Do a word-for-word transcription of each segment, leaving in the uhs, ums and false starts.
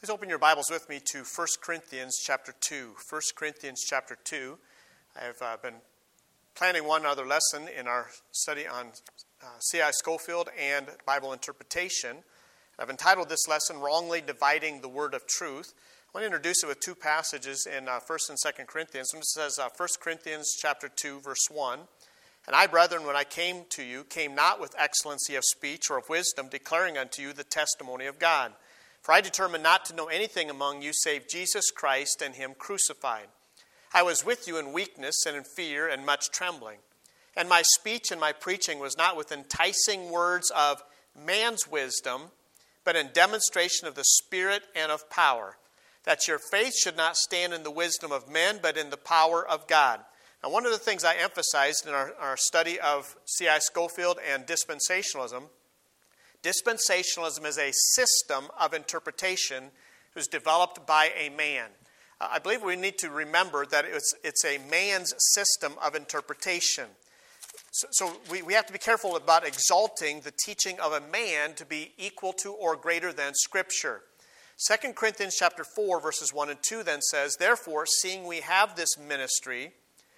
Please open your Bibles with me to First Corinthians chapter two. First Corinthians chapter two. I've uh, been planning one other lesson in our study on uh, C I Scofield and Bible interpretation. I've entitled this lesson, Wrongly Dividing the Word of Truth. I want to introduce it with two passages in uh, First and Second Corinthians. And it says uh, First Corinthians chapter two, verse one. And I, brethren, when I came to you, came not with excellency of speech or of wisdom, declaring unto you the testimony of God. For I determined not to know anything among you save Jesus Christ and him crucified. I was with you in weakness and in fear and much trembling. And my speech and my preaching was not with enticing words of man's wisdom, but in demonstration of the Spirit and of power, that your faith should not stand in the wisdom of men, but in the power of God. Now, one of the things I emphasized in our, our study of C I Scofield and dispensationalism, dispensationalism is a system of interpretation that was developed by a man. Uh, I believe we need to remember that it's, it's a man's system of interpretation. So, so we, we have to be careful about exalting the teaching of a man to be equal to or greater than Scripture. Second Corinthians chapter four, verses one and two then says, Therefore, seeing we have this ministry,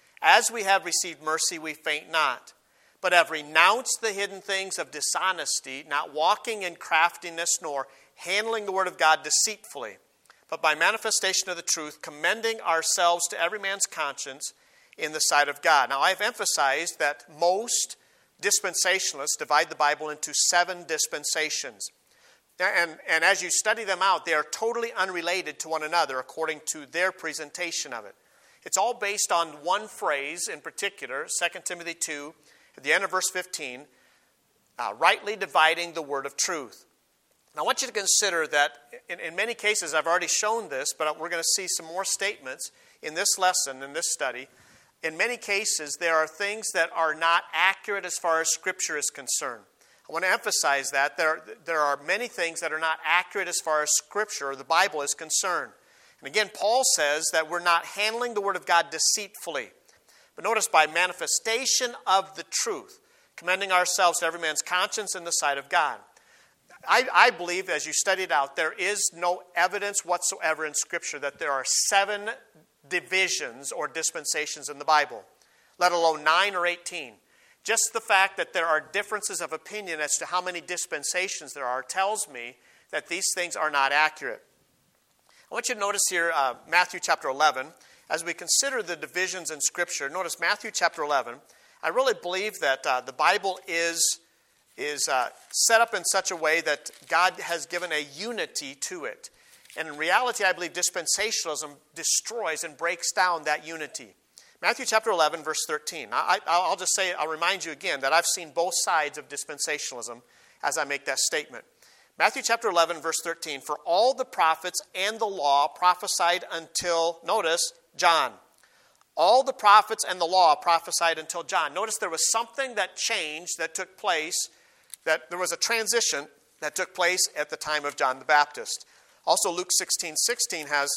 as we have received mercy, we faint not, but have renounced the hidden things of dishonesty, not walking in craftiness, nor handling the word of God deceitfully, but by manifestation of the truth, commending ourselves to every man's conscience in the sight of God. Now, I've emphasized that most dispensationalists divide the Bible into seven dispensations. And, and as you study them out, they are totally unrelated to one another according to their presentation of it. It's all based on one phrase in particular, Second Timothy two, at the end of verse fifteen, uh, rightly dividing the word of truth. Now, I want you to consider that in, in many cases, I've already shown this, but we're going to see some more statements in this lesson, in this study. In many cases, there are things that are not accurate as far as Scripture is concerned. I want to emphasize that. There, there are many things that are not accurate as far as Scripture or the Bible is concerned. And again, Paul says that we're not handling the Word of God deceitfully. But notice, by manifestation of the truth, commending ourselves to every man's conscience in the sight of God. I, I believe, as you study it out, there is no evidence whatsoever in Scripture that there are seven divisions or dispensations in the Bible, let alone nine or eighteen. Just the fact that there are differences of opinion as to how many dispensations there are tells me that these things are not accurate. I want you to notice here uh, Matthew chapter eleven. As we consider the divisions in Scripture, notice Matthew chapter eleven. I really believe that uh, the Bible is, is uh, set up in such a way that God has given a unity to it. And in reality, I believe dispensationalism destroys and breaks down that unity. Matthew chapter eleven, verse thirteen. I, I'll just say, I'll remind you again that I've seen both sides of dispensationalism as I make that statement. Matthew chapter eleven, verse thirteen. For all the prophets and the law prophesied until, notice, John. All the prophets and the law prophesied until John. Notice there was something that changed, that took place, that there was a transition that took place at the time of John the Baptist. Also, Luke sixteen sixteen has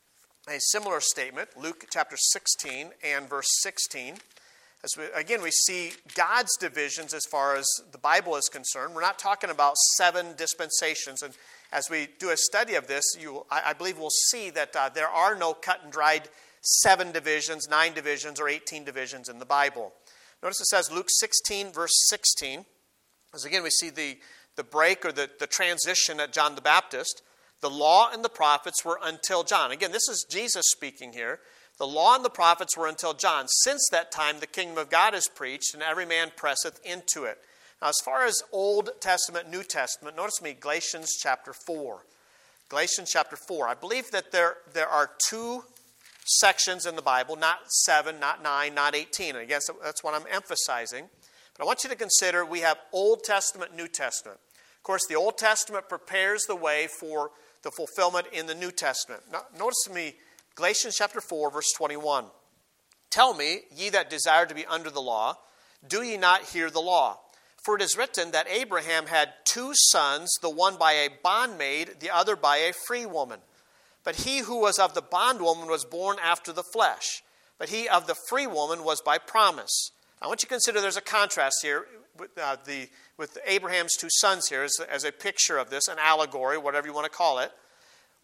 a similar statement. Luke chapter sixteen and verse sixteen. As we, again, we see God's divisions as far as the Bible is concerned. We're not talking about seven dispensations. And as we do a study of this, you, I, I believe we'll see that uh, there are no cut and dried seven divisions, nine divisions, or eighteen divisions in the Bible. Notice it says Luke sixteen, verse sixteen. As again, we see the, the break or the, the transition at John the Baptist. The law and the prophets were until John. Again, this is Jesus speaking here. The law and the prophets were until John. Since that time, the kingdom of God is preached, and every man presseth into it. Now, as far as Old Testament, New Testament, notice me, Galatians chapter four. Galatians chapter four. I believe that there, there are two sections in the Bible, not seven, not nine, not eighteen. And again, that's what I'm emphasizing. But I want you to consider we have Old Testament, New Testament. Of course, the Old Testament prepares the way for the fulfillment in the New Testament. Now, notice to me, Galatians chapter four, verse twenty-one. Tell me, ye that desire to be under the law, do ye not hear the law? For it is written that Abraham had two sons, the one by a bondmaid, the other by a free woman. But he who was of the bondwoman was born after the flesh, but he of the free woman was by promise. I want you to consider there's a contrast here with, uh, the, with Abraham's two sons here as, as a picture of this, an allegory, whatever you want to call it.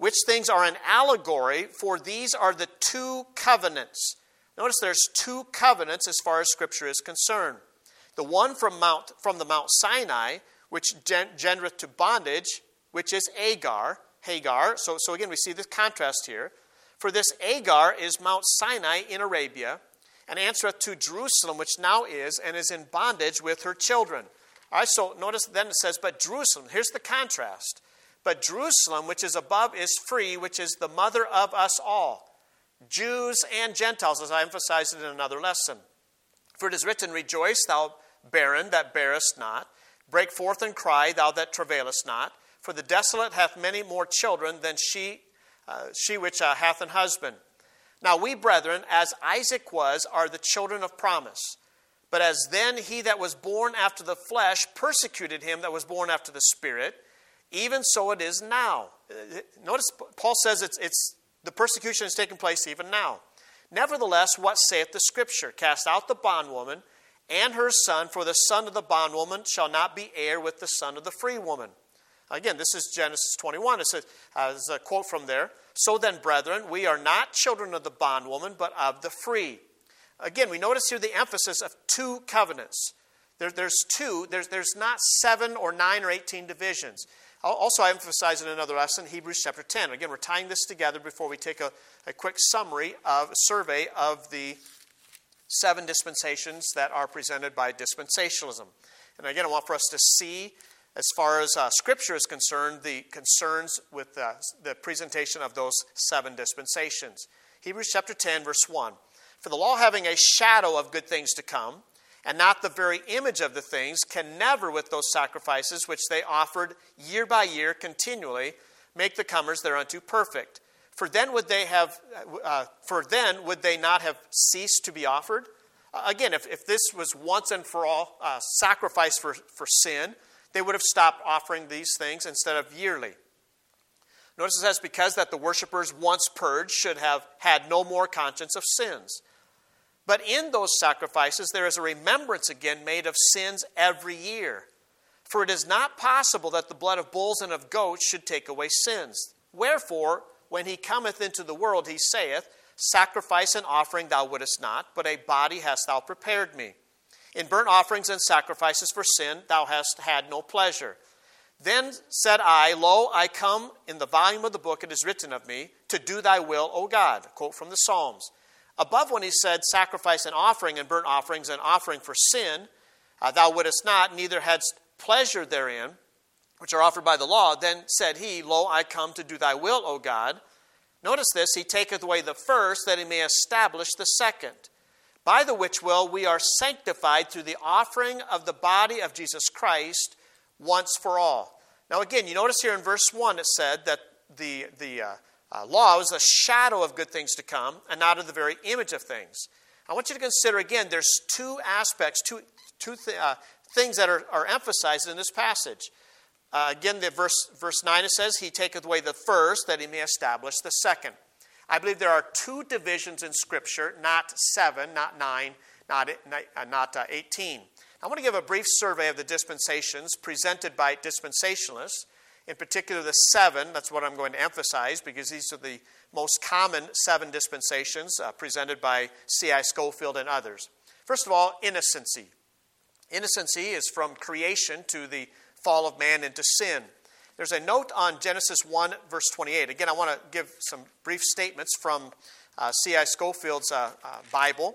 which things are an allegory, for these are the two covenants. Notice there's two covenants as far as Scripture is concerned. The one from Mount from the Mount Sinai, which gendereth to bondage, which is Agar, Hagar. So, so again, we see this contrast here. For this Agar is Mount Sinai in Arabia, and answereth to Jerusalem, which now is, and is in bondage with her children. All right, so notice then it says, but Jerusalem, here's the contrast. But Jerusalem, which is above, is free, which is the mother of us all, Jews and Gentiles, as I emphasized in another lesson. For it is written, rejoice, thou barren that bearest not. Break forth and cry, thou that travailest not. For the desolate hath many more children than she, uh, she which uh, hath an husband. Now we, brethren, as Isaac was, are the children of promise. But as then he that was born after the flesh persecuted him that was born after the Spirit, even so it is now. Notice Paul says it's, it's the persecution is taking place even now. Nevertheless, what saith the Scripture? Cast out the bondwoman and her son, for the son of the bondwoman shall not be heir with the son of the free woman. Again, this is Genesis twenty-one. It says, uh, there's a quote from there. So then, brethren, we are not children of the bondwoman, but of the free. Again, we notice here the emphasis of two covenants. There, there's two. There's, there's not seven or nine or eighteen divisions. Also, I emphasize in another lesson, Hebrews chapter ten. Again, we're tying this together before we take a, a quick summary of a survey of the seven dispensations that are presented by dispensationalism. And again, I want for us to see, as far as uh, Scripture is concerned, the concerns with uh, the presentation of those seven dispensations. Hebrews chapter ten, verse one. For the law, having a shadow of good things to come, and not the very image of the things, can never, with those sacrifices which they offered year by year continually, make the comers thereunto perfect. For then would they have, uh, for then would they not have ceased to be offered? Uh, again, if, if this was once and for all uh, sacrifice for, for sin, they would have stopped offering these things instead of yearly. Notice it says, because that the worshipers once purged should have had no more conscience of sins. But in those sacrifices there is a remembrance again made of sins every year. For it is not possible that the blood of bulls and of goats should take away sins. Wherefore, when he cometh into the world, he saith, sacrifice and offering thou wouldest not, but a body hast thou prepared me. In burnt offerings and sacrifices for sin thou hast had no pleasure. Then said I, lo, I come, in the volume of the book it is written of me, to do thy will, O God. Quote from the Psalms. Above, when he said, sacrifice and offering and burnt offerings and offering for sin, uh, thou wouldest not, neither hadst pleasure therein, which are offered by the law, then said he, lo, I come to do thy will, O God. Notice this, he taketh away the first, that he may establish the second. By the which will we are sanctified through the offering of the body of Jesus Christ once for all. Now again, you notice here in verse one it said that the, the uh, uh, law was a shadow of good things to come and not of the very image of things. I want you to consider again, there's two aspects, two, two th- uh, things that are, are emphasized in this passage. Uh, again, the verse, verse nine it says, he taketh away the first that he may establish the second. I believe there are two divisions in Scripture, not seven, not nine, not, uh, not uh, eighteen. I want to give a brief survey of the dispensations presented by dispensationalists, in particular the seven. That's what I'm going to emphasize because these are the most common seven dispensations uh, presented by C I Scofield and others. First of all, innocency. Innocency is from creation to the fall of man into sin. There's a note on Genesis one, verse twenty-eight. Again, I want to give some brief statements from uh, C I Scofield's uh, uh, Bible.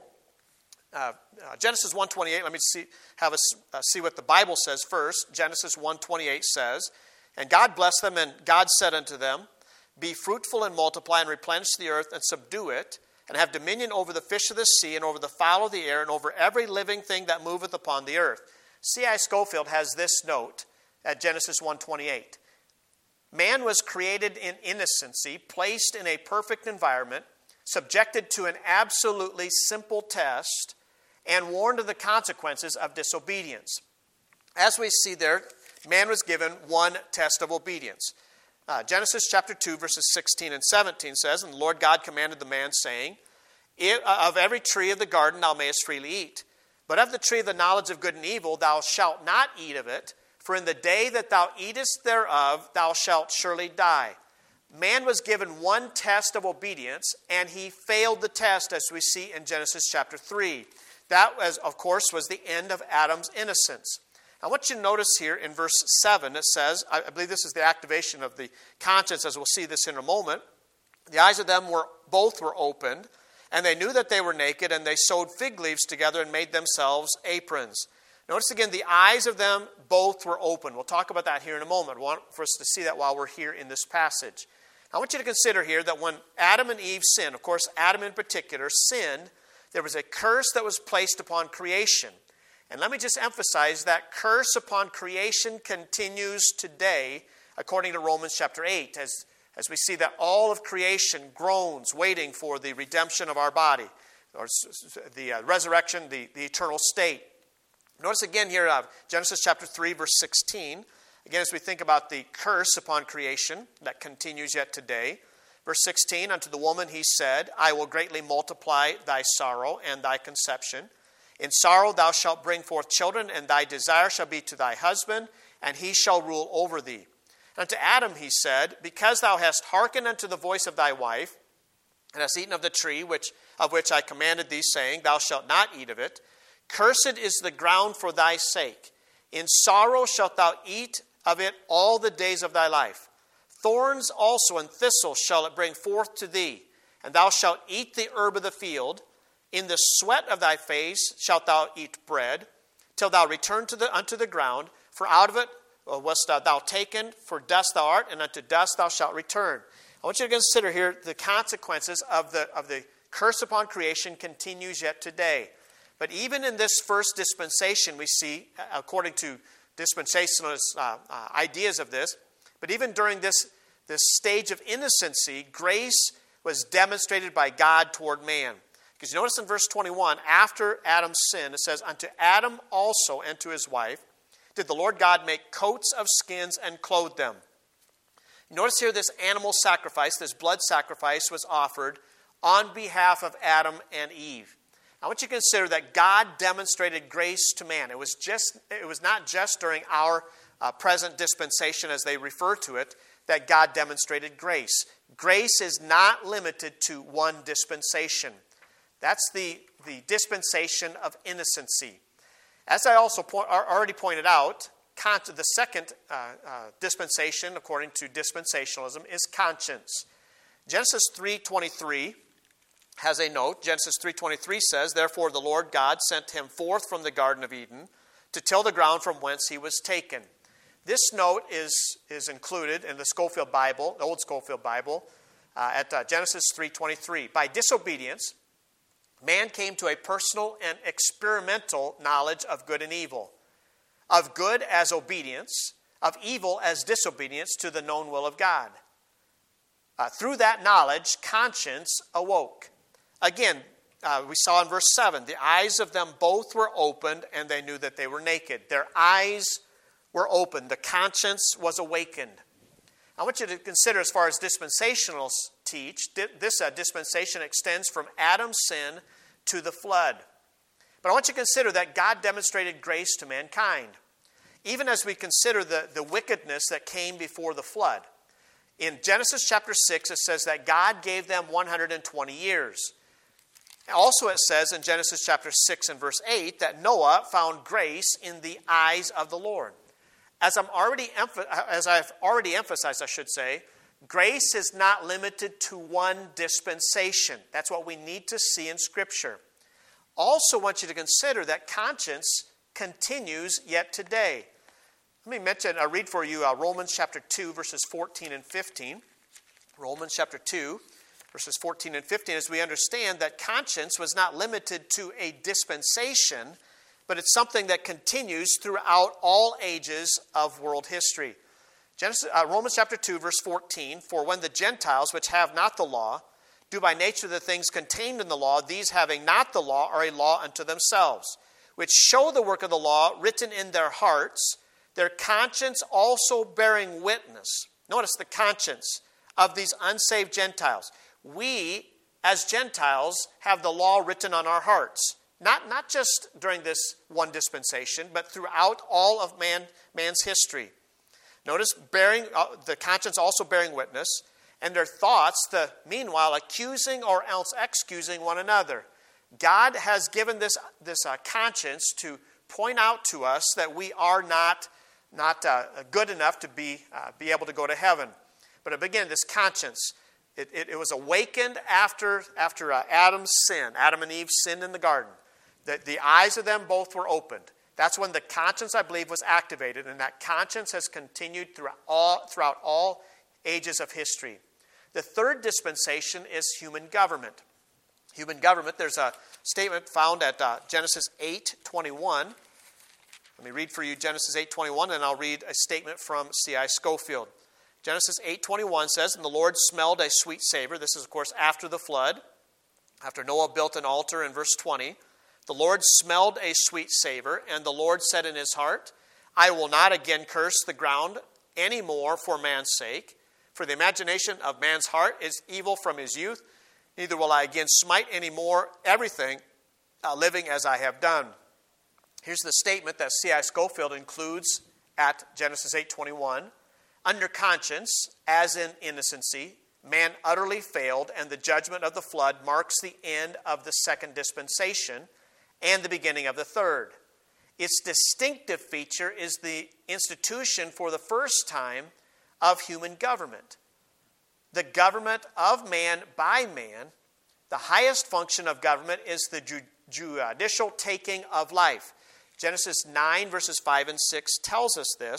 Uh, uh, Genesis one twenty-eight, let me see, have us uh, see what the Bible says first. Genesis one twenty-eight says, and God blessed them, and God said unto them, be fruitful and multiply, and replenish the earth, and subdue it, and have dominion over the fish of the sea, and over the fowl of the air, and over every living thing that moveth upon the earth. C I Scofield has this note at Genesis one twenty-eight. Man was created in innocency, placed in a perfect environment, subjected to an absolutely simple test, and warned of the consequences of disobedience. As we see there, man was given one test of obedience. Uh, Genesis chapter two, verses sixteen and seventeen says, and the Lord God commanded the man, saying, of every tree of the garden thou mayest freely eat, but of the tree of the knowledge of good and evil thou shalt not eat of it, for in the day that thou eatest thereof thou shalt surely die. man was given one test of obedience, and he failed the test, as we see in Genesis chapter three. That, was, of course, was the end of Adam's innocence. I want you to notice here in verse seven, it says, I believe this is the activation of the conscience, as we'll see this in a moment. The eyes of them were both were opened, and they knew that they were naked, and they sewed fig leaves together and made themselves aprons. Notice again, the eyes of them both were open. We'll talk about that here in a moment. I want for us to see that while we're here in this passage. I want you to consider here that when Adam and Eve sinned, of course, Adam in particular sinned, there was a curse that was placed upon creation. And let me just emphasize that curse upon creation continues today, according to Romans chapter eight, as, as we see that all of creation groans, waiting for the redemption of our body, or the uh, resurrection, the, the eternal state. Notice again here, uh, Genesis chapter three, verse sixteen. Again, as we think about the curse upon creation that continues yet today. Verse sixteen, unto the woman he said, I will greatly multiply thy sorrow and thy conception. In sorrow thou shalt bring forth children, and thy desire shall be to thy husband, and he shall rule over thee. And unto Adam he said, because thou hast hearkened unto the voice of thy wife, and hast eaten of the tree which of which I commanded thee, saying, thou shalt not eat of it, cursed is the ground for thy sake. In sorrow shalt thou eat of it all the days of thy life. Thorns also and thistles shall it bring forth to thee, and thou shalt eat the herb of the field. In the sweat of thy face shalt thou eat bread, till thou return to the, unto the ground, for out of it wast thou taken, for dust thou art, and unto dust thou shalt return. I want you to consider here the consequences of the, of the curse upon creation continues yet today. But even in this first dispensation, we see, according to dispensationalist uh, uh, ideas of this, but even during this, this stage of innocency, grace was demonstrated by God toward man. Because you notice in verse twenty-one, after Adam's sin, it says, unto Adam also and to his wife did the Lord God make coats of skins and clothe them. Notice here this animal sacrifice, this blood sacrifice was offered on behalf of Adam and Eve. I want you to consider that God demonstrated grace to man. It was just, it was not just during our uh, present dispensation, as they refer to it, that God demonstrated grace. Grace is not limited to one dispensation. That's the, the dispensation of innocency. As I also point, already pointed out, the second uh, uh, dispensation, according to dispensationalism, is conscience. Genesis three twenty-three has a note. Genesis three twenty-three says, therefore the Lord God sent him forth from the Garden of Eden to till the ground from whence he was taken. This note is, is included in the Scofield Bible, the Old Scofield Bible, uh, at uh, Genesis three twenty-three. By disobedience, man came to a personal and experimental knowledge of good and evil, of good as obedience, of evil as disobedience to the known will of God. Uh, through that knowledge, conscience awoke. Again, uh, we saw in verse seven, the eyes of them both were opened, and they knew that they were naked. Their eyes were opened. The conscience was awakened. I want you to consider, as far as dispensationalists teach, this uh, dispensation extends from Adam's sin to the flood. But I want you to consider that God demonstrated grace to mankind, even as we consider the, the wickedness that came before the flood. In Genesis chapter six, it says that God gave them one hundred twenty years. Also, it says in Genesis chapter six and verse eight that Noah found grace in the eyes of the Lord. As I'm already as I've already emphasized, I should say, grace is not limited to one dispensation. That's what we need to see in Scripture. Also, want you to consider that conscience continues yet today. Let me mention, I'll read for you uh, Romans chapter two, verses fourteen and fifteen. Romans chapter two, verses fourteen and fifteen, as we understand that conscience was not limited to a dispensation, but it's something that continues throughout all ages of world history. Genesis, uh, Romans chapter two, verse fourteen, for when the Gentiles, which have not the law, do by nature the things contained in the law, these having not the law are a law unto themselves, which show the work of the law written in their hearts, their conscience also bearing witness. Notice the conscience of these unsaved Gentiles. We, as Gentiles, have the law written on our hearts. Not, not just during this one dispensation, but throughout all of man, man's history. Notice bearing uh, the conscience also bearing witness. and their thoughts, the meanwhile accusing or else excusing one another. God has given this, this uh, conscience to point out to us that we are not, not uh, good enough to be, uh, be able to go to heaven. But again, this conscience, it, it, it was awakened after, after uh, Adam's sin. Adam and Eve sinned in the garden. The, the eyes of them both were opened. That's when the conscience, I believe, was activated, and that conscience has continued throughout all, throughout all ages of history. The third dispensation is human government. Human government, there's a statement found at uh, Genesis eight twenty-one. Let me read for you Genesis eight twenty-one, and I'll read a statement from C I Scofield. Genesis eight twenty-one says, "And the Lord smelled a sweet savor." This is, of course, after the flood, after Noah built an altar in verse twenty. "The Lord smelled a sweet savor, and the Lord said in his heart, I will not again curse the ground any more for man's sake. For the imagination of man's heart is evil from his youth. Neither will I again smite any more everything uh, living as I have done." Here's the statement that C I Scofield includes at Genesis eight twenty-one. "Under conscience, as in innocency, man utterly failed, and the judgment of the flood marks the end of the second dispensation and the beginning of the third. Its distinctive feature is the institution for the first time of human government. The government of man by man. The highest function of government is the ju- judicial taking of life." Genesis nine, verses five and six tells us this.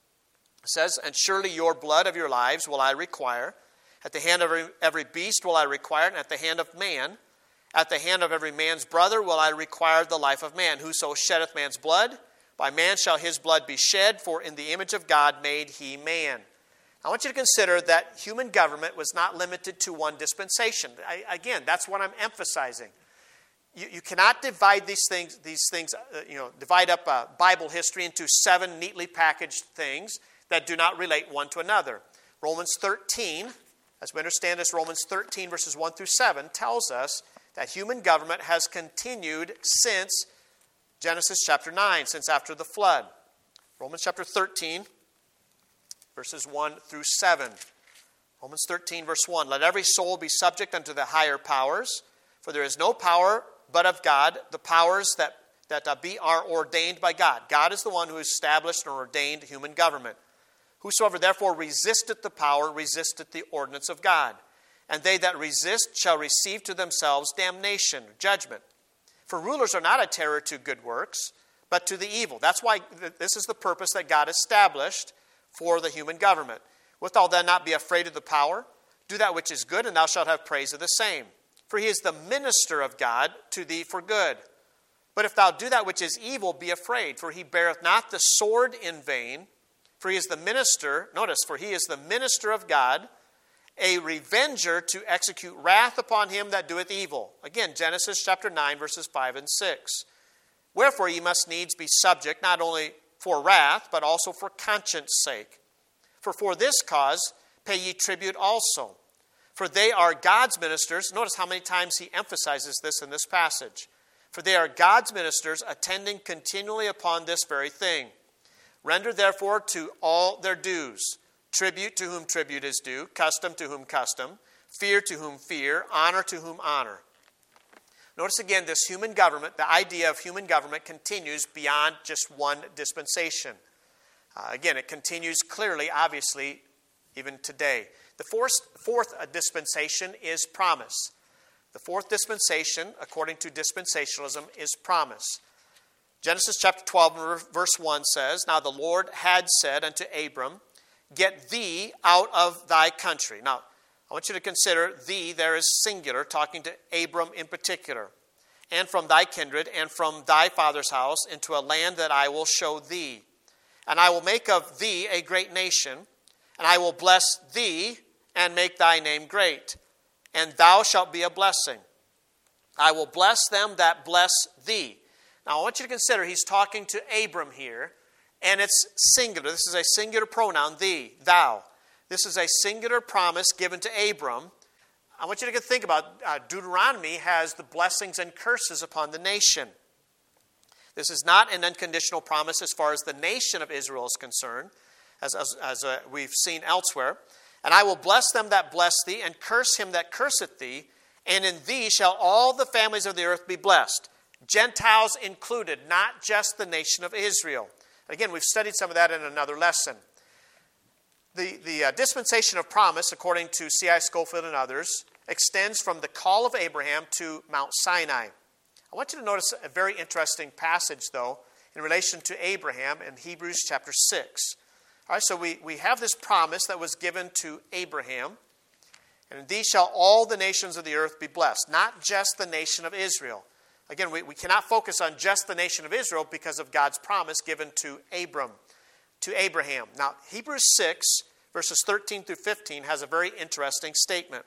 It says, "And surely your blood of your lives will I require. At the hand of every, every beast will I require it, and at the hand of man. At the hand of every man's brother will I require the life of man. Whoso sheddeth man's blood, by man shall his blood be shed, for in the image of God made he man." I want you to consider that human government was not limited to one dispensation. I, again, that's what I'm emphasizing. You, you cannot divide these things, these things, uh, you know, divide up uh, Bible history into seven neatly packaged things that do not relate one to another. Romans thirteen, as we understand this, Romans thirteen, verses one through seven, tells us that human government has continued since Genesis chapter nine, since after the flood. Romans chapter thirteen, verses one through seven. Romans thirteen, verse one. "Let every soul be subject unto the higher powers, for there is no power but of God. The powers that, that uh, be are ordained by God." God is the one who established and ordained human government. "Whosoever therefore resisteth the power, resisteth the ordinance of God. And they that resist shall receive to themselves damnation," judgment. "For rulers are not a terror to good works, but to the evil." That's why this is the purpose that God established for the human government. "Wilt thou then not be afraid of the power? Do that which is good, and thou shalt have praise of the same. For he is the minister of God to thee for good. But if thou do that which is evil, be afraid, for he beareth not the sword in vain. For he is the minister," notice, "for he is the minister of God, a revenger to execute wrath upon him that doeth evil." Again, Genesis chapter nine, verses five and six. "Wherefore ye must needs be subject, not only for wrath, but also for conscience sake. For for this cause pay ye tribute also. For they are God's ministers." Notice how many times he emphasizes this in this passage. "For they are God's ministers, attending continually upon this very thing. Render therefore to all their dues. Tribute to whom tribute is due, custom to whom custom, fear to whom fear, honor to whom honor." Notice again, this human government, the idea of human government continues beyond just one dispensation. Uh, again, it continues clearly, obviously, even today. The fourth, fourth dispensation is promise. The fourth dispensation, according to dispensationalism, is promise. Genesis chapter twelve, verse one says, "Now the Lord had said unto Abram, Get thee out of thy country." Now, I want you to consider thee, there is singular, talking to Abram in particular. "And from thy kindred, and from thy father's house, into a land that I will show thee. And I will make of thee a great nation, and I will bless thee, and make thy name great. And thou shalt be a blessing. I will bless them that bless thee." Now, I want you to consider, he's talking to Abram here, and it's singular. This is a singular pronoun, thee, thou. This is a singular promise given to Abram. I want you to think about uh, Deuteronomy has the blessings and curses upon the nation. This is not an unconditional promise as far as the nation of Israel is concerned, as, as, as uh, we've seen elsewhere. And I will bless them that bless thee, and curse him that curseth thee, and in thee shall all the families of the earth be blessed. Gentiles included, not just the nation of Israel. Again, we've studied some of that in another lesson. The, the uh, dispensation of promise, according to C I Scofield and others, extends from the call of Abraham to Mount Sinai. I want you to notice a very interesting passage, though, in relation to Abraham in Hebrews chapter six. All right, so we, we have this promise that was given to Abraham, and in these shall all the nations of the earth be blessed, not just the nation of Israel. Again, we, we cannot focus on just the nation of Israel because of God's promise given to Abram, to Abraham. Now, Hebrews six, verses thirteen through fifteen, has a very interesting statement.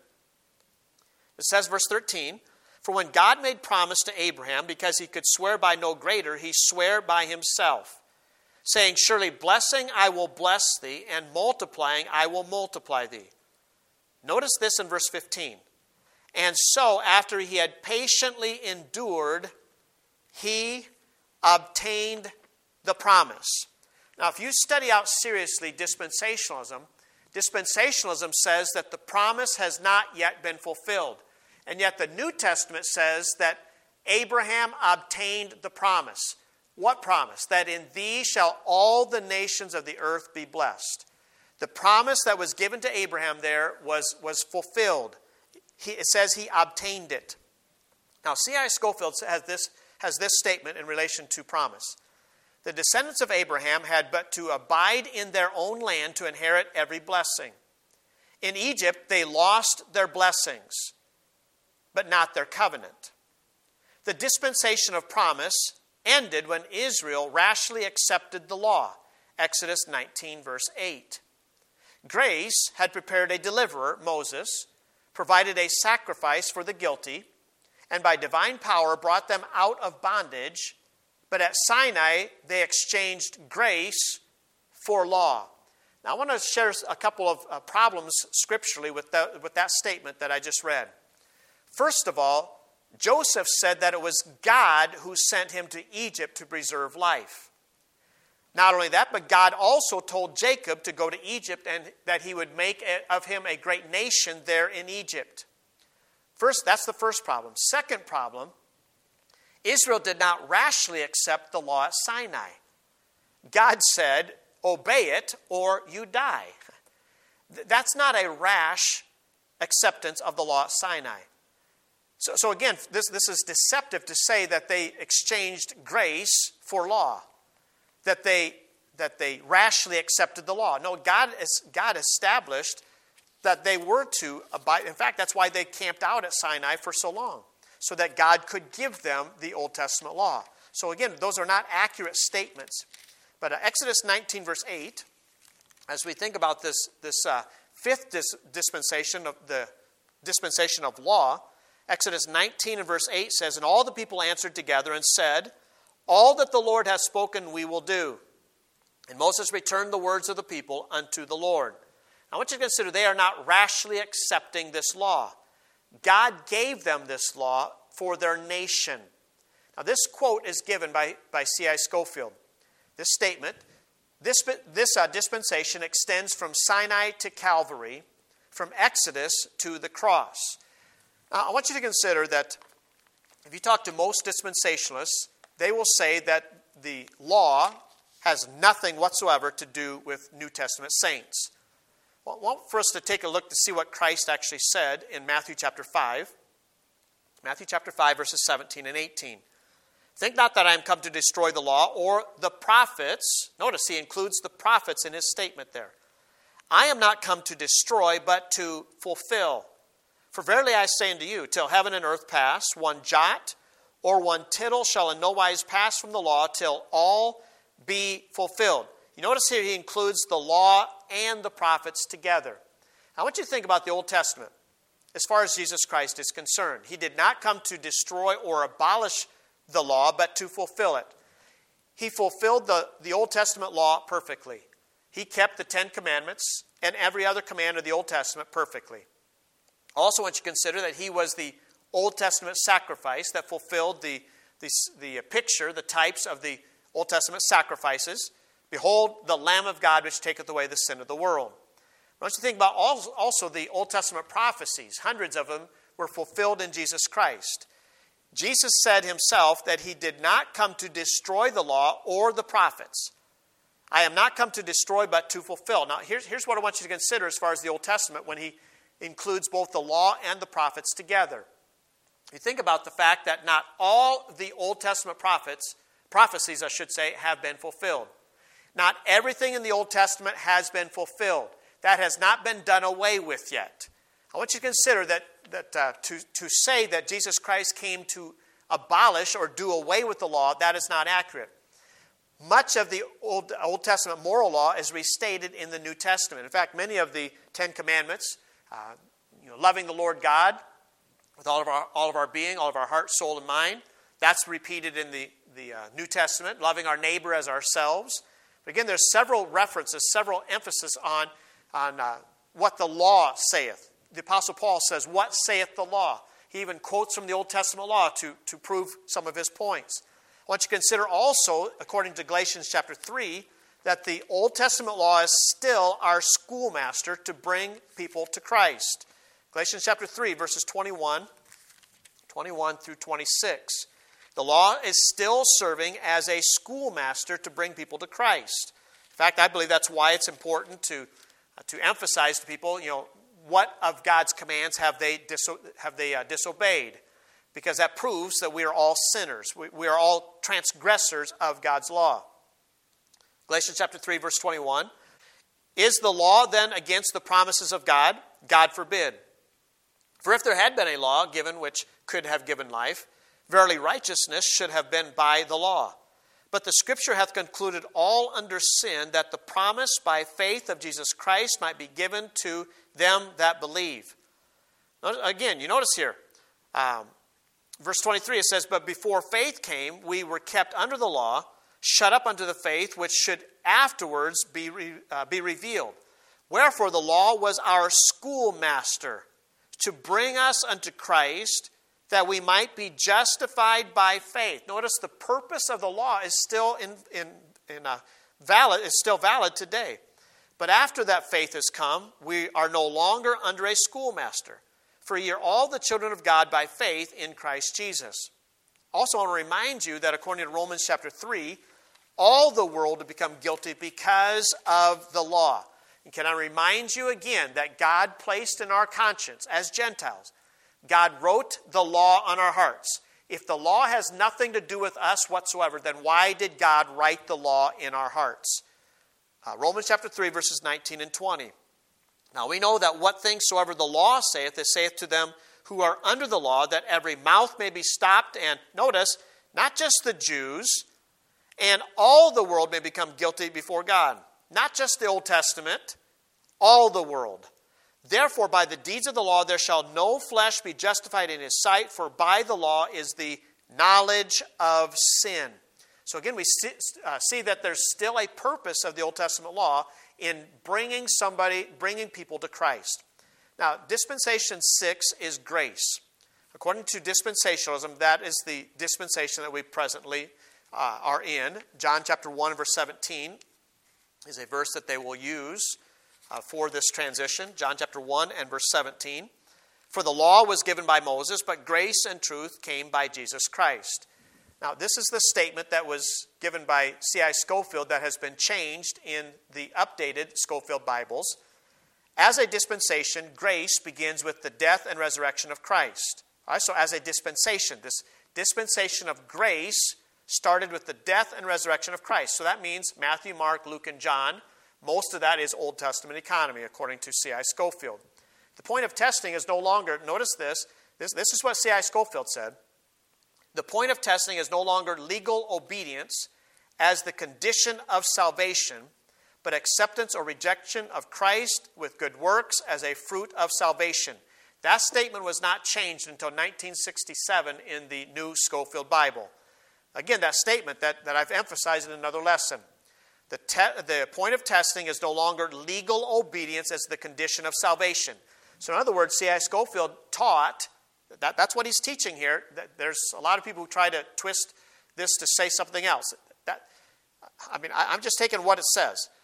It says, verse thirteen, for when God made promise to Abraham, because he could swear by no greater, he sware by himself, saying, surely blessing I will bless thee, and multiplying I will multiply thee. Notice this in verse fifteen. And so, after he had patiently endured, he obtained the promise. Now, if you study out seriously dispensationalism, dispensationalism says that the promise has not yet been fulfilled. And yet the New Testament says that Abraham obtained the promise. What promise? That in thee shall all the nations of the earth be blessed. The promise that was given to Abraham there was, was fulfilled. He, it says he obtained it. Now, C I Scofield has this, has this statement in relation to promise. The descendants of Abraham had but to abide in their own land to inherit every blessing. In Egypt, they lost their blessings, but not their covenant. The dispensation of promise ended when Israel rashly accepted the law. Exodus nineteen, verse eight. Grace had prepared a deliverer, Moses, provided a sacrifice for the guilty, and by divine power brought them out of bondage. But at Sinai, they exchanged grace for law. Now, I want to share a couple of uh, problems scripturally with that, with that statement that I just read. First of all, Joseph said that it was God who sent him to Egypt to preserve life. Not only that, but God also told Jacob to go to Egypt and that he would make of him a great nation there in Egypt. First, that's the first problem. Second problem, Israel did not rashly accept the law at Sinai. God said, obey it or you die. That's not a rash acceptance of the law at Sinai. So, so again, this, this is deceptive to say that they exchanged grace for law, that they, that they rashly accepted the law. No, God, is, God established that they were to abide. In fact, that's why they camped out at Sinai for so long, so that God could give them the Old Testament law. So again, those are not accurate statements. But uh, Exodus nineteen, verse eight, as we think about this, this uh, fifth dis- dispensation of the dispensation of law, Exodus nineteen and verse eight says, and all the people answered together and said, all that the Lord has spoken we will do. And Moses returned the words of the people unto the Lord. I want you to consider they are not rashly accepting this law. God gave them this law for their nation. Now, this quote is given by, by C I Scofield. This statement, this, this uh, dispensation extends from Sinai to Calvary, from Exodus to the cross. Now, I want you to consider that if you talk to most dispensationalists, they will say that the law has nothing whatsoever to do with New Testament saints. Well, I want for us to take a look to see what Christ actually said in Matthew chapter five. Matthew chapter five, verses seventeen and eighteen. Think not that I am come to destroy the law or the prophets. Notice he includes the prophets in his statement there. I am not come to destroy, but to fulfill. For verily I say unto you, till heaven and earth pass, one jot or one tittle shall in no wise pass from the law till all be fulfilled. You notice here he includes the law and the prophets together. I want you to think about the Old Testament as far as Jesus Christ is concerned. He did not come to destroy or abolish the law, but to fulfill it. He fulfilled the, the Old Testament law perfectly. He kept the Ten Commandments and every other command of the Old Testament perfectly. Also, I want you to consider that he was the Old Testament sacrifice that fulfilled the, the, the picture, the types of the Old Testament sacrifices. Behold, the Lamb of God which taketh away the sin of the world. I want you to think about also the Old Testament prophecies. Hundreds of them were fulfilled in Jesus Christ. Jesus said himself that he did not come to destroy the law or the prophets. I am not come to destroy, but to fulfill. Now, here's, here's what I want you to consider as far as the Old Testament when he includes both the law and the prophets together. You think about the fact that not all the Old Testament prophets, prophecies, I should say, have been fulfilled. Not everything in the Old Testament has been fulfilled. That has not been done away with yet. I want you to consider that, that uh, to, to say that Jesus Christ came to abolish or do away with the law, that is not accurate. Much of the Old, Old Testament moral law is restated in the New Testament. In fact, many of the Ten Commandments, uh, you know, loving the Lord God with all of our all of our being, all of our heart, soul, and mind, that's repeated in the, the uh, New Testament. Loving our neighbor as ourselves. But again, there's several references, several emphasis on, on uh, what the law saith. The Apostle Paul says, "What saith the law?" He even quotes from the Old Testament law to, to prove some of his points. I want you to consider also, according to Galatians chapter three, that the Old Testament law is still our schoolmaster to bring people to Christ. Galatians chapter three, verses twenty-one, twenty-one through twenty-six. The law is still serving as a schoolmaster to bring people to Christ. In fact, I believe that's why it's important to, uh, to emphasize to people, you know, what of God's commands have they, diso- have they uh, disobeyed? Because that proves that we are all sinners. We, we are all transgressors of God's law. Galatians chapter three, verse twenty-one. Is the law then against the promises of God? God forbid. For if there had been a law given which could have given life, verily righteousness should have been by the law. But the Scripture hath concluded all under sin, that the promise by faith of Jesus Christ might be given to them that believe. Again, you notice here, um, verse twenty-three, it says, But before faith came, we were kept under the law, shut up unto the faith which should afterwards be, re, uh, be revealed. Wherefore the law was our schoolmaster, to bring us unto Christ, that we might be justified by faith. Notice the purpose of the law is still in, in, in a valid, is still valid today. But after that faith has come, we are no longer under a schoolmaster. For ye are all the children of God by faith in Christ Jesus. Also, I want to remind you that according to Romans chapter three, all the world will become guilty because of the law. And can I remind you again that God placed in our conscience as Gentiles, God wrote the law on our hearts. If the law has nothing to do with us whatsoever, then why did God write the law in our hearts? Uh, Romans chapter three, verses nineteen and twenty. Now we know that what things soever the law saith, it saith to them who are under the law, that every mouth may be stopped, and notice, not just the Jews, and all the world may become guilty before God. Not just the Old Testament, all the world. Therefore, by the deeds of the law there shall no flesh be justified in his sight, for by the law is the knowledge of sin. So again, we see, uh, see that there's still a purpose of the Old Testament law in bringing somebody, bringing people to Christ. Now, dispensation six is grace. According to dispensationalism, that is the dispensation that we presently uh, are in. John chapter one, verse seventeen is a verse that they will use uh, for this transition. John chapter one and verse seventeen. For the law was given by Moses, but grace and truth came by Jesus Christ. Now, this is the statement that was given by C I Scofield that has been changed in the updated Scofield Bibles. As a dispensation, grace begins with the death and resurrection of Christ. All right, so as a dispensation, this dispensation of grace started with the death and resurrection of Christ. So that means Matthew, Mark, Luke, and John. Most of that is Old Testament economy, according to C I Scofield. The point of testing is no longer, notice this, this, this is what C I Scofield said. The point of testing is no longer legal obedience as the condition of salvation, but acceptance or rejection of Christ with good works as a fruit of salvation. That statement was not changed until nineteen sixty-seven in the New Scofield Bible. Again, that statement that, that I've emphasized in another lesson. The, te- the point of testing is no longer legal obedience as the condition of salvation. So in other words, C I Scofield taught, that, that's what he's teaching here. That there's a lot of people who try to twist this to say something else. That, I mean, I, I'm just taking what it says.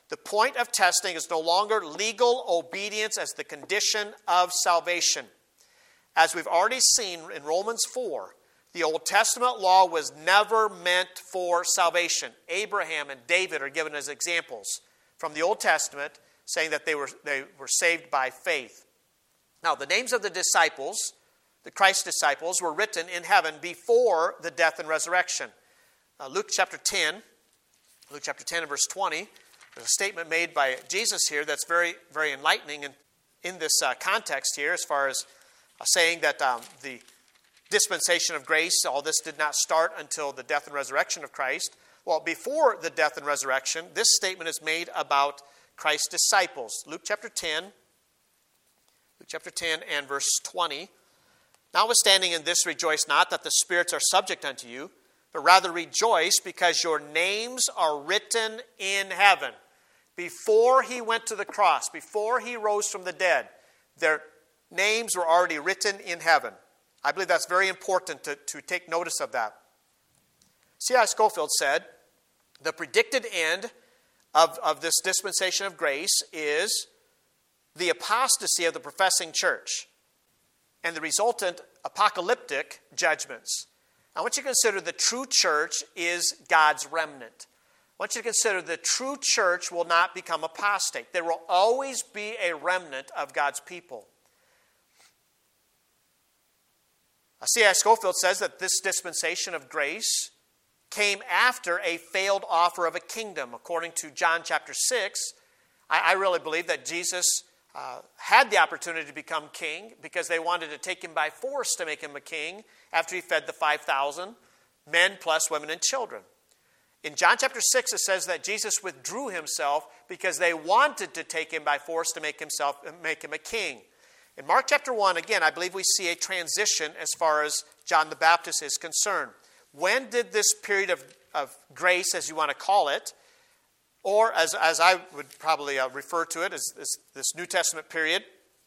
The point of testing is no longer legal obedience as the condition of salvation. As we've already seen in Romans four, the Old Testament law was never meant for salvation. Abraham and David are given as examples from the Old Testament, saying that they were, they were saved by faith. Now, the names of the disciples, the Christ disciples, were written in heaven before the death and resurrection. Uh, Luke chapter ten, Luke chapter ten and verse twenty, there's a statement made by Jesus here that's very, very enlightening in, in this uh, context here, as far as uh, saying that um, the dispensation of grace, all this did not start until the death and resurrection of Christ. Well, before the death and resurrection, this statement is made about Christ's disciples. Luke chapter ten, Luke chapter ten and verse twenty. Notwithstanding in this, rejoice not that the spirits are subject unto you, but rather rejoice because your names are written in heaven. Before he went to the cross, before he rose from the dead, their names were already written in heaven. I believe that's very important to, to take notice of that. C I Scofield said, the predicted end of, of this dispensation of grace is the apostasy of the professing church and the resultant apocalyptic judgments. I want you to consider the true church is God's remnant. I want you to consider the true church will not become apostate. There will always be a remnant of God's people. C I Scofield says that this dispensation of grace came after a failed offer of a kingdom. According to John chapter six, I, I really believe that Jesus uh, had the opportunity to become king because they wanted to take him by force to make him a king after he fed the five thousand men plus women and children. In John chapter six, it says that Jesus withdrew himself because they wanted to take him by force to make himself make him a king. In Mark chapter one, again, I believe we see a transition as far as John the Baptist is concerned. When did this period of, of grace, as you want to call it, or as, as I would probably uh, refer to it as, as this New Testament period,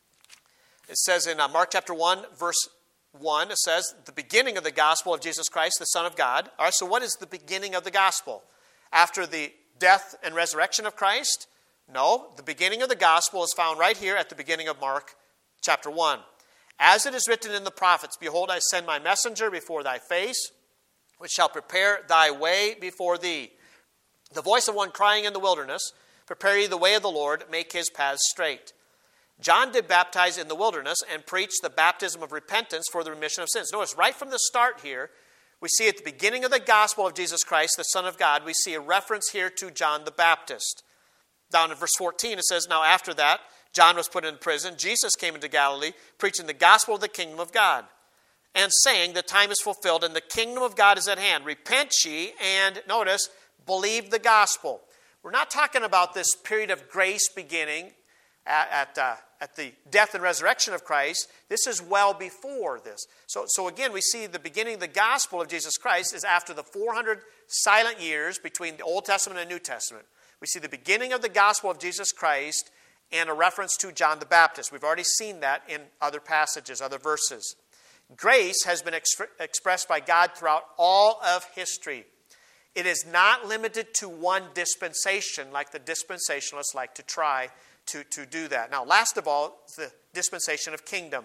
it says in uh, Mark chapter one, verse one, it says, the beginning of the gospel of Jesus Christ, the Son of God. All right, so what is the beginning of the gospel? After the death and resurrection of Christ? No, the beginning of the gospel is found right here at the beginning of Mark chapter one. As it is written in the prophets, behold, I send my messenger before thy face, which shall prepare thy way before thee. The voice of one crying in the wilderness, prepare ye the way of the Lord, make his paths straight. John did baptize in the wilderness and preach the baptism of repentance for the remission of sins. Notice right from the start here, we see at the beginning of the gospel of Jesus Christ, the Son of God, we see a reference here to John the Baptist. Down in verse fourteen, it says, now after that, John was put in prison. Jesus came into Galilee, preaching the gospel of the kingdom of God, and saying, the time is fulfilled, and the kingdom of God is at hand. Repent ye, and, notice, believe the gospel. We're not talking about this period of grace beginning at, at, uh, at the death and resurrection of Christ. This is well before this. So, so again, we see the beginning of the gospel of Jesus Christ is after the four hundred silent years between the Old Testament and New Testament. We see the beginning of the gospel of Jesus Christ and a reference to John the Baptist. We've already seen that in other passages, other verses. Grace has been exp- expressed by God throughout all of history. It is not limited to one dispensation like the dispensationalists like to try to, to do that. Now, last of all, the dispensation of kingdom.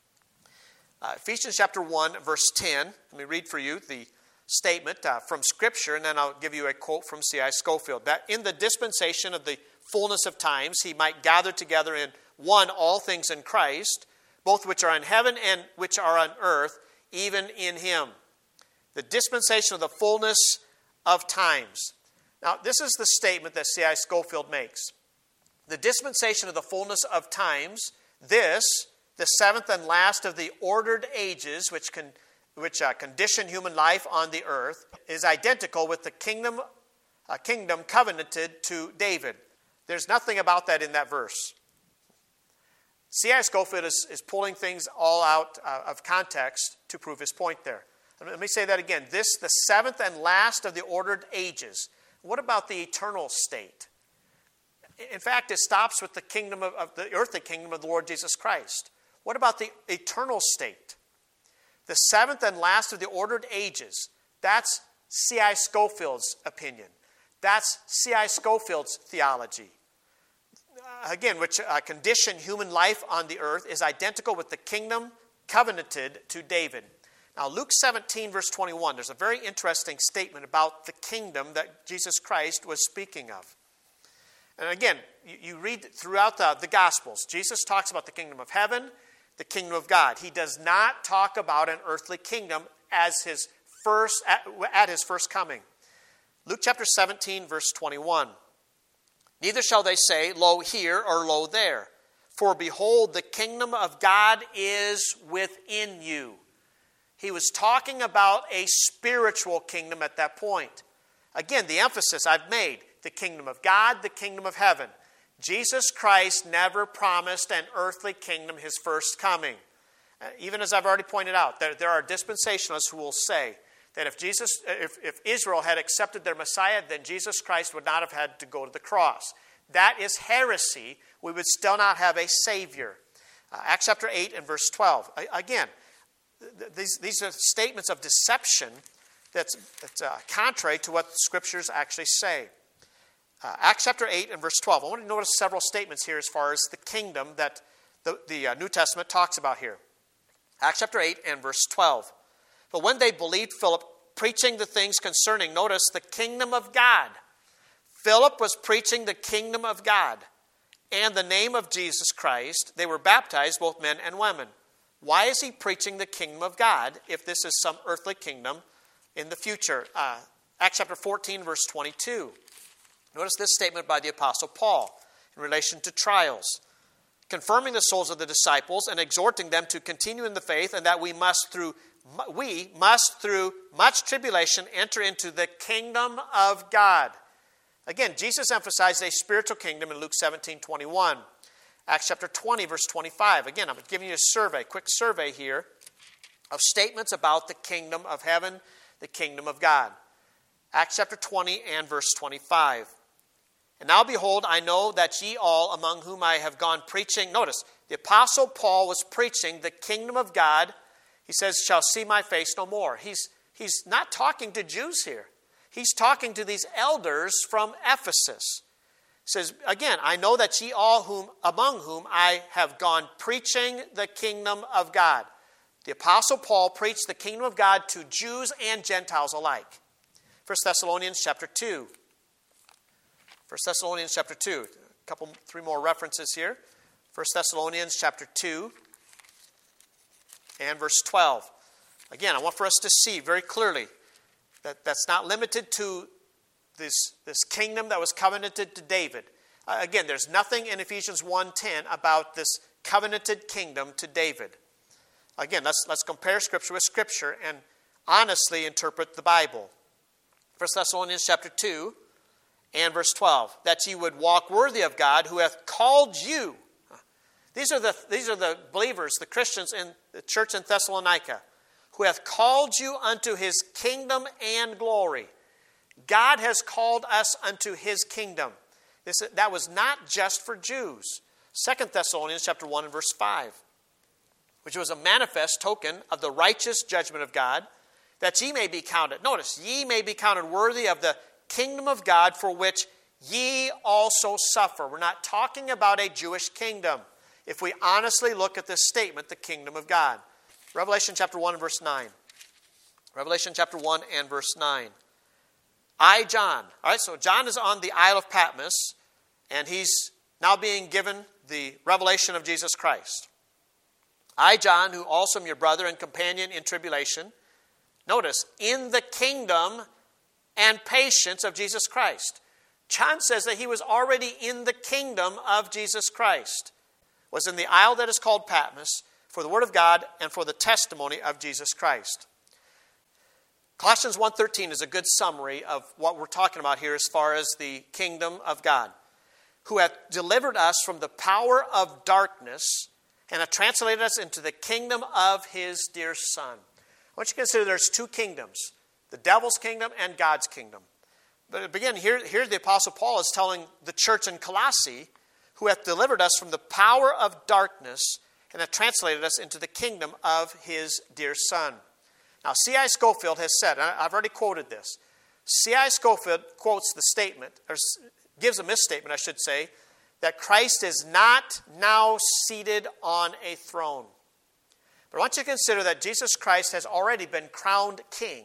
Uh, Ephesians chapter one, verse ten. Let me read for you the statement uh, from Scripture, and then I'll give you a quote from C I Scofield. That in the dispensation of the fullness of times, he might gather together in one all things in Christ, both which are in heaven and which are on earth, even in him. The dispensation of the fullness of times. Now, this is the statement that C I Scofield makes. The dispensation of the fullness of times, this, the seventh and last of the ordered ages, which can which uh, condition human life on the earth, is identical with the kingdom, uh, kingdom covenanted to David. There's nothing about that in that verse. C I Scofield is, is pulling things all out uh, of context to prove his point there. Let me say that again. This, the seventh and last of the ordered ages. What about the eternal state? In fact, it stops with the kingdom of, of the earthly kingdom of the Lord Jesus Christ. What about the eternal state? The seventh and last of the ordered ages. That's C I Scofield's opinion. That's C I Scofield's theology. Uh, again, which uh, condition human life on the earth is identical with the kingdom covenanted to David. Now, Luke seventeen, verse twenty-one, there's a very interesting statement about the kingdom that Jesus Christ was speaking of. And again, you, you read throughout the, the Gospels, Jesus talks about the kingdom of heaven, the kingdom of God. He does not talk about an earthly kingdom as his first at, at his first coming. Luke chapter seventeen, verse twenty-one. Neither shall they say, lo here or lo there. For behold, the kingdom of God is within you. He was talking about a spiritual kingdom at that point. Again, the emphasis I've made, the kingdom of God, the kingdom of heaven. Jesus Christ never promised an earthly kingdom his first coming. Uh, even as I've already pointed out, there, there are dispensationalists who will say that if Jesus, if, if Israel had accepted their Messiah, then Jesus Christ would not have had to go to the cross. That is heresy. We would still not have a Savior. Uh, Acts chapter eight and verse twelve. I, again, th- these, these are statements of deception that's, that's uh, contrary to what the Scriptures actually say. Uh, Acts chapter eight and verse twelve. I want to notice several statements here as far as the kingdom that the, the uh, New Testament talks about here. Acts chapter eight and verse twelve. But when they believed Philip preaching the things concerning, notice, the kingdom of God. Philip was preaching the kingdom of God and the name of Jesus Christ. They were baptized, both men and women. Why is he preaching the kingdom of God if this is some earthly kingdom in the future? Uh, Acts chapter fourteen, verse twenty-two. Notice this statement by the Apostle Paul in relation to trials. Confirming the souls of the disciples and exhorting them to continue in the faith, and that we must through we must through much tribulation enter into the kingdom of God. Again, Jesus emphasized a spiritual kingdom in Luke seventeen twenty-one. Acts chapter twenty, verse twenty-five. Again, I'm giving you a survey, quick survey here of statements about the kingdom of heaven, the kingdom of God. Acts chapter twenty and verse twenty-five. And now behold, I know that ye all among whom I have gone preaching. Notice, the Apostle Paul was preaching the kingdom of God. He says, shall see my face no more. He's, he's not talking to Jews here. He's talking to these elders from Ephesus. He says, again, I know that ye all whom among whom I have gone preaching the kingdom of God. The Apostle Paul preached the kingdom of God to Jews and Gentiles alike. First Thessalonians chapter two. First Thessalonians chapter two. A couple, three more references here. First Thessalonians chapter two and verse twelve. Again, I want for us to see very clearly that that's not limited to this, this kingdom that was covenanted to David. Uh, again, there's nothing in Ephesians one ten about this covenanted kingdom to David. Again, let's, let's compare Scripture with Scripture and honestly interpret the Bible. First Thessalonians chapter two and verse twelve. That ye would walk worthy of God who hath called you. These are the, these are the believers, the Christians in the church in Thessalonica, who hath called you unto his kingdom and glory. God has called us unto his kingdom. This, that was not just for Jews. Second Thessalonians chapter one and verse five, which was a manifest token of the righteous judgment of God, that ye may be counted. Notice, ye may be counted worthy of the kingdom of God for which ye also suffer. We're not talking about a Jewish kingdom. If we honestly look at this statement, the kingdom of God. Revelation chapter one and verse nine. Revelation chapter one and verse nine. I, John. All right, so John is on the Isle of Patmos, and he's now being given the revelation of Jesus Christ. I, John, who also am your brother and companion in tribulation. Notice, in the kingdom and patience of Jesus Christ. John says that he was already in the kingdom of Jesus Christ. Was in the isle that is called Patmos for the word of God and for the testimony of Jesus Christ. Colossians one thirteen is a good summary of what we're talking about here as far as the kingdom of God, who hath delivered us from the power of darkness and hath translated us into the kingdom of his dear Son. I want you to consider there's two kingdoms, the devil's kingdom and God's kingdom. But again, here, here the Apostle Paul is telling the church in Colossae, who hath delivered us from the power of darkness and hath translated us into the kingdom of his dear Son. Now, C I Scofield has said, and I've already quoted this, C I Scofield quotes the statement, or gives a misstatement, I should say, that Christ is not now seated on a throne. But I want you to consider that Jesus Christ has already been crowned king.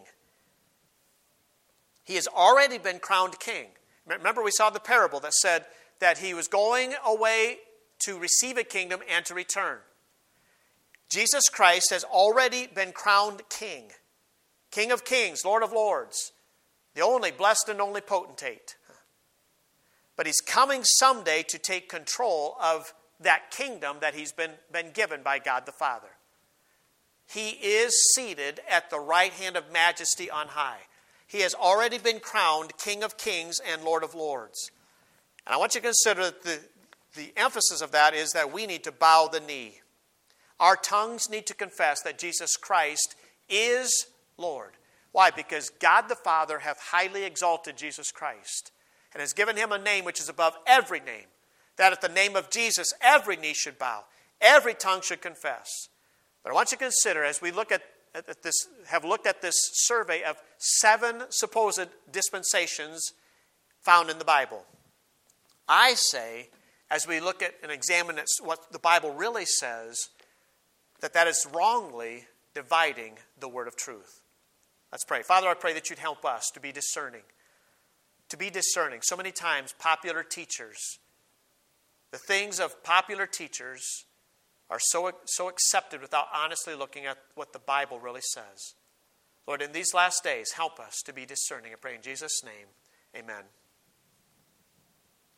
He has already been crowned king. Remember, we saw the parable that said that he was going away to receive a kingdom and to return. Jesus Christ has already been crowned king. King of kings, Lord of lords. The only blessed and only potentate. But he's coming someday to take control of that kingdom that he's been, been given by God the Father. He is seated at the right hand of majesty on high. He has already been crowned King of kings and Lord of lords. And I want you to consider that the, the emphasis of that is that we need to bow the knee. Our tongues need to confess that Jesus Christ is Lord. Why? Because God the Father hath highly exalted Jesus Christ and has given him a name which is above every name, that at the name of Jesus every knee should bow, every tongue should confess. But I want you to consider, as we look at, at this, have looked at this survey of seven supposed dispensations found in the Bible, I say, as we look at and examine what the Bible really says, that that is wrongly dividing the word of truth. Let's pray. Father, I pray that you'd help us to be discerning. To be discerning. So many times, popular teachers, the things of popular teachers are so, so accepted without honestly looking at what the Bible really says. Lord, in these last days, help us to be discerning. I pray in Jesus' name, amen.